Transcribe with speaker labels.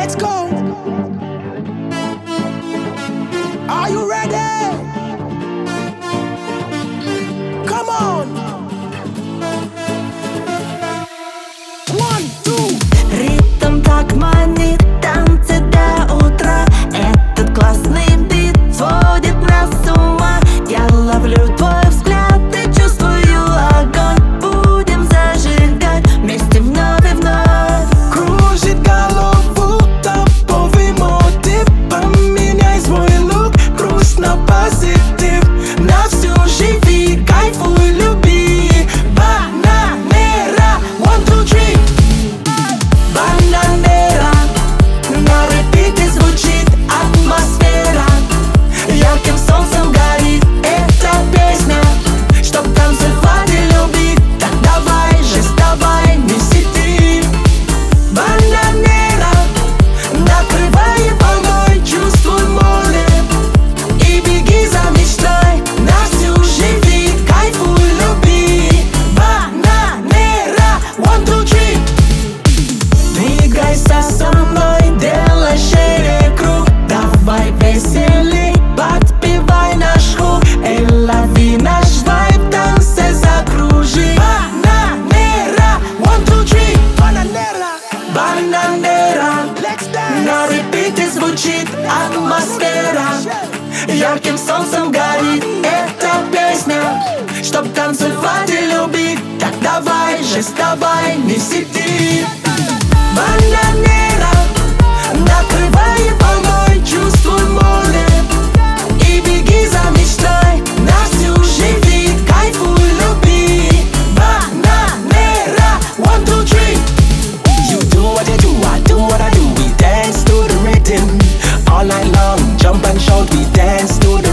Speaker 1: Let's go. Are you ready? Come on. 1, 2.
Speaker 2: Ритм так манит, танцы до утра. Этот классный бит сводит нас с ума. Я ловлю твой взгляд и чувствую огонь. Будем зажигать вместе вновь и вновь.
Speaker 1: Кружит голову топовый мотив. Поменяй свой лук, грусть на позитив. На всю живи, кайфуй, люби. Бананера, 1, 2, 3. Бананера, на репите звучит атмосфера. Ярким солнцем горит эта песня, чтоб танцевать и любить. Так давай же, вставай, не сиди. Бананера, накрывай волной, чувствуй море и беги за мечтой. На всю живи, кайфуй, люби. Бананера, 1, 2, 3. Двигайся со мной, делай шире круг. Давай веселей, подпевай наш хук. Эй, лови наш вайб, в танце закружи. Бананера, 1, 2, 3. Бананера, бананера, на репите звучит атмосфера. Ярким солнцем горит эта песня, чтоб танцевать и любить. Так давай же, вставай, не сиди. Бананера, накрывай волной, чувствуй море и беги за мечтой. На всю живи, кайфуй, люби. Бананера, 1, 2, 3. You do what you do, I do what I do. We dance to the rhythm all night long. Jump and shout, we dance to the